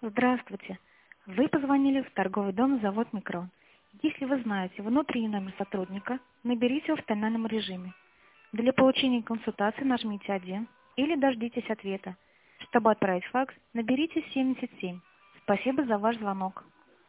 Здравствуйте. Вы позвонили в торговый дом «Завод Микрон». Если вы знаете внутренний номер сотрудника, наберите его в тональном режиме. Для получения консультации нажмите 1 или дождитесь ответа. Чтобы отправить факс, наберите 77. Спасибо за ваш звонок.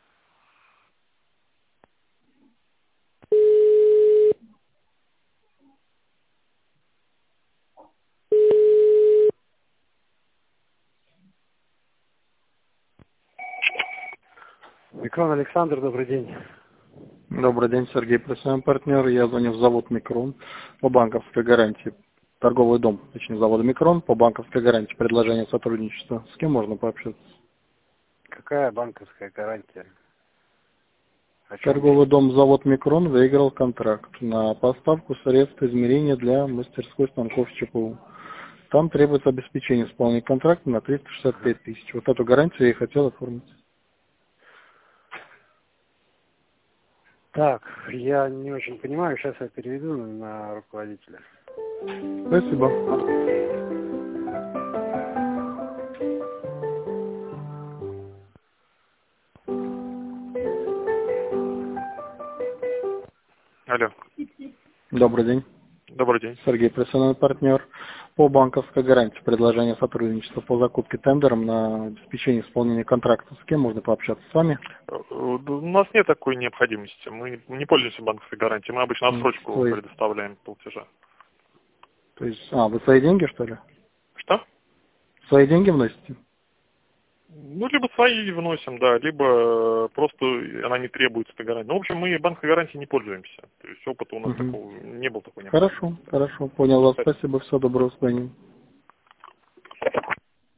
Микрон Александр, добрый день. Добрый день, Сергей, профессиональный партнер. Я звоню в завод «Микрон» по банковской гарантии. Торговый дом, точнее, завода «Микрон» по банковской гарантии. Предложение сотрудничества. С кем можно пообщаться? Какая банковская гарантия? О чем Торговый речь? дом завод «Микрон» выиграл контракт на поставку средств измерения для мастерской станков ЧПУ. Там требуется обеспечение исполнения контракта на 365 тысяч. Вот эту гарантию я и хотел оформить. Так, я не очень понимаю, сейчас я переведу на руководителя. Спасибо. Алло, Добрый день. добрый день. Сергей, профессиональный партнер по банковской гарантии. Предложение сотрудничества по закупке тендером на обеспечение исполнения контракта. С кем можно пообщаться? С вами? У нас нет такой необходимости. Мы не пользуемся банковской гарантией. Мы обычно отсрочку предоставляем платежа. То есть, вы свои деньги, что ли? Что? Свои деньги вносите? Ну, либо свои вносим, да, либо просто она не требуется, эта гарантия. Ну, в общем, мы банковской гарантией не пользуемся. То есть опыта у нас такого не было такой необходимости. Хорошо, понял вас. Спасибо, всего доброго, с вами.